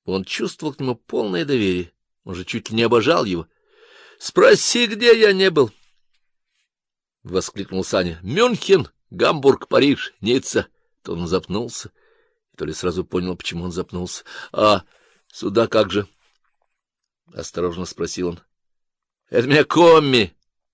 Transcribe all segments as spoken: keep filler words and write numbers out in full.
Он чувствовал к нему полное доверие, он же чуть ли не обожал его. — Спроси, где я не был! — воскликнул Саня. — Мюнхен, Гамбург, Париж, Ницца. То он запнулся, и то ли сразу понял, почему он запнулся. — А сюда как же? — осторожно спросил он. — Это меня комми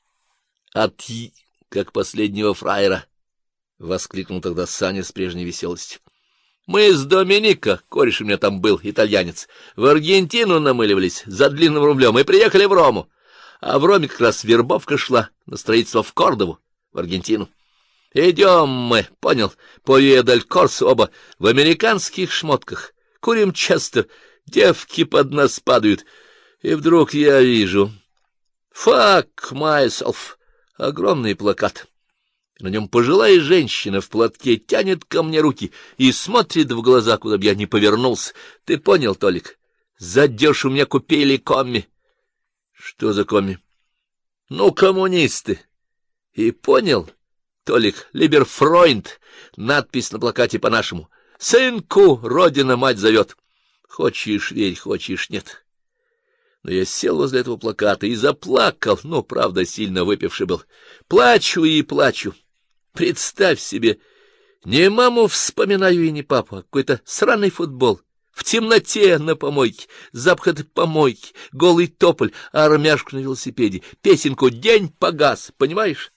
от и... как последнего фраера! — воскликнул тогда Саня с прежней веселостью. — Мы с Доминика, кореш у меня там был, итальянец, в Аргентину намыливались за длинным рублем и приехали в Рому. А в Роме как раз вербовка шла на строительство в Кордову, в Аргентину. Идем мы, понял, по Виа-дель-Корсо оба в американских шмотках, курим часто, девки под нас падают. И вдруг я вижу «Fuck myself» — огромный плакат. На нем пожилая женщина в платке тянет ко мне руки и смотрит в глаза, куда бы я ни повернулся. Ты понял, Толик? Задешь у меня купили комми. Что за комми? Ну, коммунисты. И понял, Толик, Либерфройнд, надпись на плакате по-нашему. Сынку родина мать зовет. Хочешь верь, хочешь нет. Но я сел возле этого плаката и заплакал, но, правда, сильно выпивший был. Плачу и плачу. Представь себе, не маму вспоминаю и не папу, а какой-то сраный футбол. В темноте на помойке, запах этой помойки, голый тополь, а армяшку на велосипеде, песенку «День погас», понимаешь?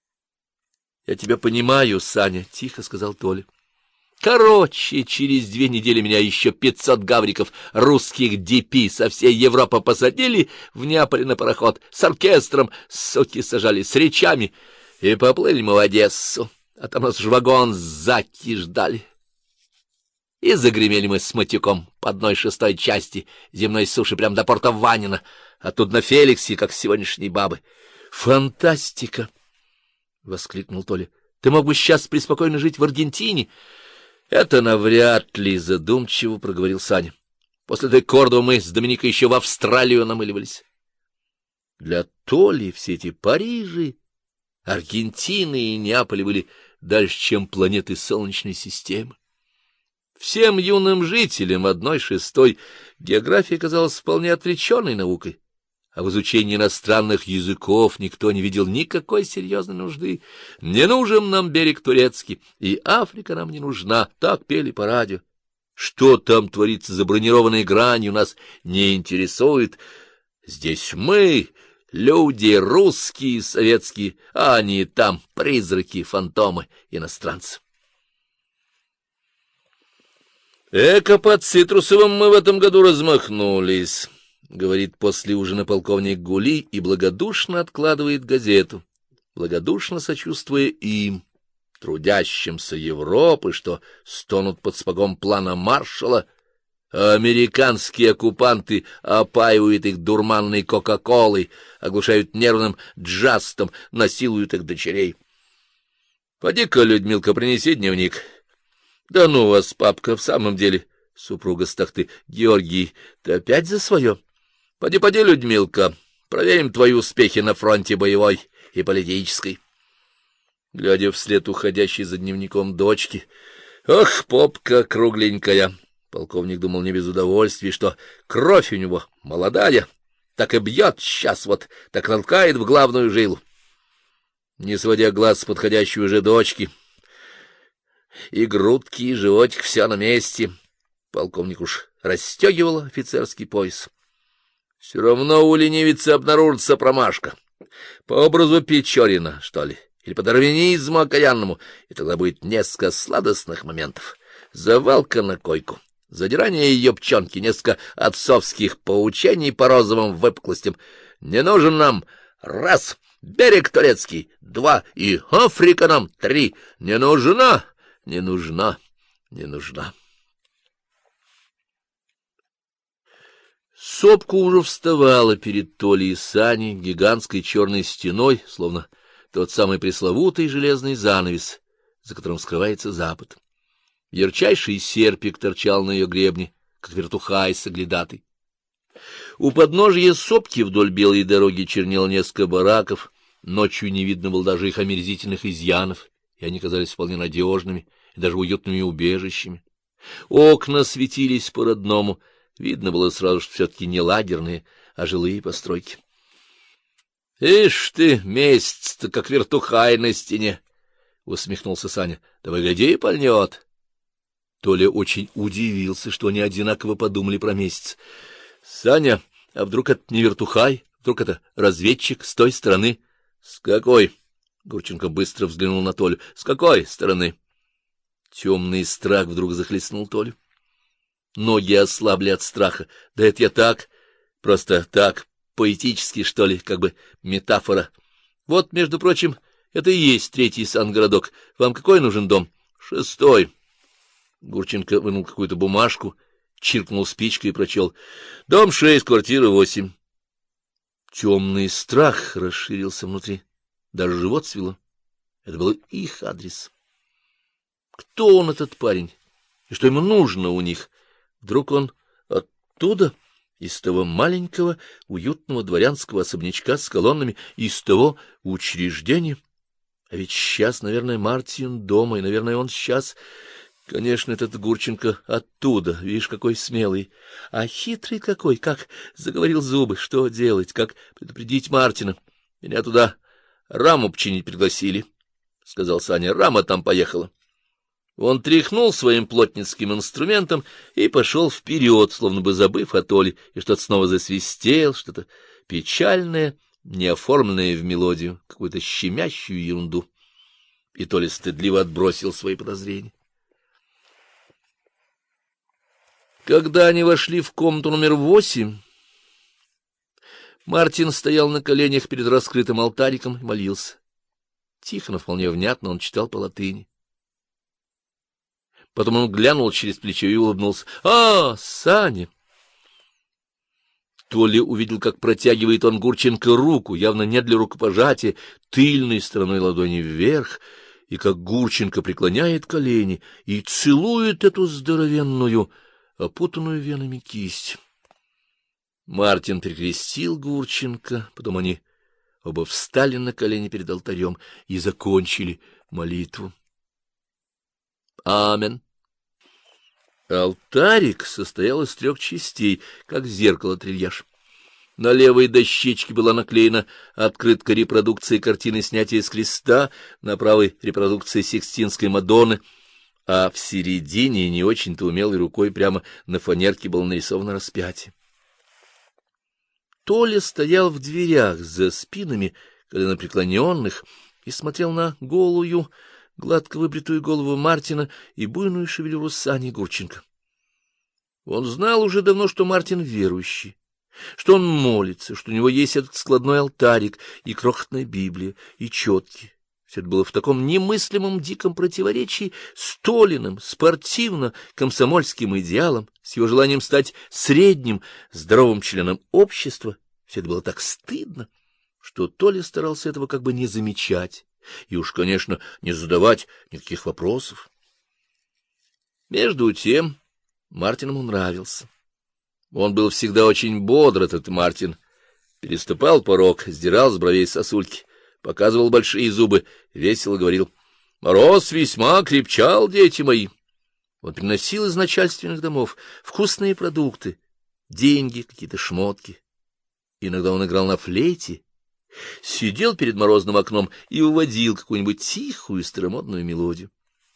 — Я тебя понимаю, Саня, — тихо сказал Толя. Короче, через две недели меня еще пятьсот гавриков русских ди пи со всей Европы посадили в Неаполе на пароход с оркестром, суки сажали, с речами, и поплыли мы в Одессу, а там нас ж вагон заки ждали. И загремели мы с матюком по одной шестой части земной суши прямо до порта Ванина, оттуда на Феликсе, как сегодняшние бабы. — Фантастика! — воскликнул Толя. — Ты мог бы сейчас преспокойно жить в Аргентине? — Это навряд ли, — задумчиво проговорил Саня. — После той Кордовы мы с Доминикой еще в Австралию намыливались. Для Толи все эти Парижи, Аргентины и Неаполи были дальше, чем планеты Солнечной системы. Всем юным жителям одной шестой география казалась вполне отвлеченной наукой, а в изучении иностранных языков никто не видел никакой серьезной нужды. Не нужен нам берег турецкий, и Африка нам не нужна, так пели по радио. Что там творится за бронированной гранью, нас не интересует. Здесь мы, люди русские, советские, а они там призраки, фантомы, иностранцы. Эко под Цитрусовым мы в этом году размахнулись, — говорит после ужина полковник Гули и благодушно откладывает газету, благодушно сочувствуя им, трудящимся Европы, что стонут под сапогом плана Маршалла, а американские оккупанты опаивают их дурманной кока-колой, оглушают нервным джастом, насилуют их дочерей. Поди-ка, Людмилка, принеси дневник. Да ну вас, папка, в самом деле, супруга с тахты. Георгий, ты опять за свое? Поди, поди, Людмилка, проверим твои успехи на фронте боевой и политической. Глядя вслед уходящей за дневником дочки. Ох, попка кругленькая. Полковник думал не без удовольствия, что кровь у него молодая, так и бьет сейчас вот, так толкает в главную жилу. Не сводя глаз с подходящей уже дочки, и грудки, и животик, все на месте. Полковник уж расстегивал офицерский пояс. Все равно у ленивицы обнаружится промашка. По образу Печорина, что ли, или по дарвинизму окаянному, и тогда будет несколько сладостных моментов. Завалка на койку, задирание ее пчонки, несколько отцовских поучений по розовым выпуклостям. Не нужен нам раз берег турецкий, два и Африка нам, три. Не нужна. Не нужна, не нужна. Сопка уже вставала перед Толей и Саней гигантской черной стеной, словно тот самый пресловутый железный занавес, за которым скрывается запад. Ярчайший серпик торчал на ее гребне, как вертухай соглядатый. У подножья сопки вдоль белой дороги чернело несколько бараков, ночью не видно было даже их омерзительных изъянов, и они казались вполне надежными и даже уютными убежищами. Окна светились по-родному, Видно было сразу, что все-таки не лагерные, а жилые постройки. — Ишь ты, месяц-то, как вертухай на стене! — усмехнулся Саня. — Да выгляди, пальнет! Толя очень удивился, что они одинаково подумали про месяц. — Саня, а вдруг это не вертухай? Вдруг это разведчик с той стороны? — С какой? — Гурченко быстро взглянул на Толю. — С какой стороны? Темный страх вдруг захлестнул Толю. Ноги ослабли от страха. Да это я так, просто так, поэтически, что ли, как бы метафора. Вот, между прочим, это и есть третий сангородок. Вам какой нужен дом? Шестой. Гурченко вынул какую-то бумажку, чиркнул спичкой и прочел. Дом шесть, квартира восемь. Темный страх расширился внутри. Даже живот свело. Это был их адрес. Кто он, этот парень? И что ему нужно у них? Вдруг он оттуда, из того маленького, уютного дворянского особнячка с колоннами, из того учреждения? А ведь сейчас, наверное, Мартин дома, и, наверное, он сейчас... Конечно, этот Гурченко оттуда, видишь, какой смелый. А хитрый какой, как заговорил зубы, что делать, как предупредить Мартина. Меня туда раму починить пригласили, — сказал Саня. Рама там поехала. Он тряхнул своим плотницким инструментом и пошел вперед, словно бы забыв о Толе, и что-то снова засвистел, что-то печальное, неоформленное в мелодию, какую-то щемящую ерунду. И Толя стыдливо отбросил свои подозрения. Когда они вошли в комнату номер восемь, Мартин стоял на коленях перед раскрытым алтариком и молился. Тихо, но вполне внятно он читал по латыни. Потом он глянул через плечо и улыбнулся. — А, Саня! Толя увидел, как протягивает он Гурченко руку, явно не для рукопожатия, тыльной стороной ладони вверх, и как Гурченко преклоняет колени и целует эту здоровенную, опутанную венами кисть. Мартин перекрестил Гурченко, потом они оба встали на колени перед алтарем и закончили молитву. Амен. Алтарик состоял из трех частей, как зеркало-трильяж. На левой дощечке была наклеена открытка репродукции картины снятия с креста, на правой — репродукция Сикстинской Мадонны, а в середине, не очень-то умелой рукой, прямо на фанерке было нарисовано распятие. Толя стоял в дверях за спинами коленопреклоненных и смотрел на голую, гладко выбритую голову Мартина и буйную шевелюру Сани Гурченко. Он знал уже давно, что Мартин верующий, что он молится, что у него есть этот складной алтарик и крохотная Библия, и четки. Все это было в таком немыслимом диком противоречии с Толиным, спортивно-комсомольским идеалом, с его желанием стать средним, здоровым членом общества. Все это было так стыдно, что Толя старался этого как бы не замечать и уж, конечно, не задавать никаких вопросов. Между тем Мартин ему нравился. Он был всегда очень бодр, этот Мартин. Переступал порог, сдирал с бровей сосульки, показывал большие зубы, весело говорил: «Мороз весьма крепчал, дети мои». Он приносил из начальственных домов вкусные продукты, деньги, какие-то шмотки. Иногда он играл на флейте, сидел перед морозным окном и выводил какую-нибудь тихую старомодную мелодию.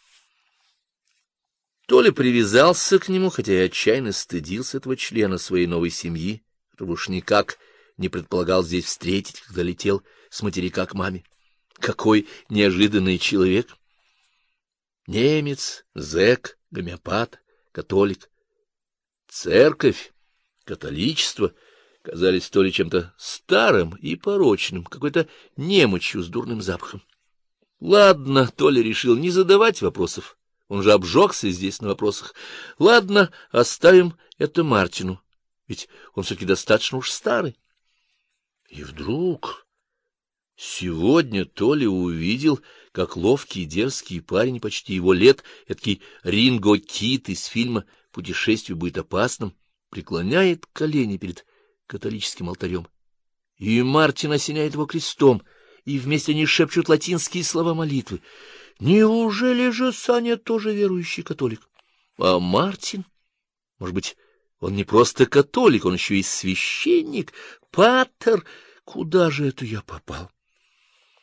Толя привязался к нему, хотя и отчаянно стыдился этого члена своей новой семьи, которого уж никак не предполагал здесь встретить, когда летел с материка к маме. Какой неожиданный человек! Немец, зэк, гомеопат, католик. Церковь, католичество казались то ли чем-то старым и порочным, какой-то немочью с дурным запахом. Ладно, Толя решил не задавать вопросов. Он же обжегся здесь на вопросах. Ладно, оставим это Мартину, ведь он все-таки достаточно уж старый. И вдруг сегодня Толя увидел, как ловкий дерзкий парень почти его лет, эдакий Ринго Кит из фильма «Путешествие будет опасным», преклоняет колени перед католическим алтарем. И Мартин осеняет его крестом, и вместе они шепчут латинские слова молитвы. Неужели же Саня тоже верующий католик? А Мартин? Может быть, Он не просто католик, он еще и священник, патер. Куда же это я попал?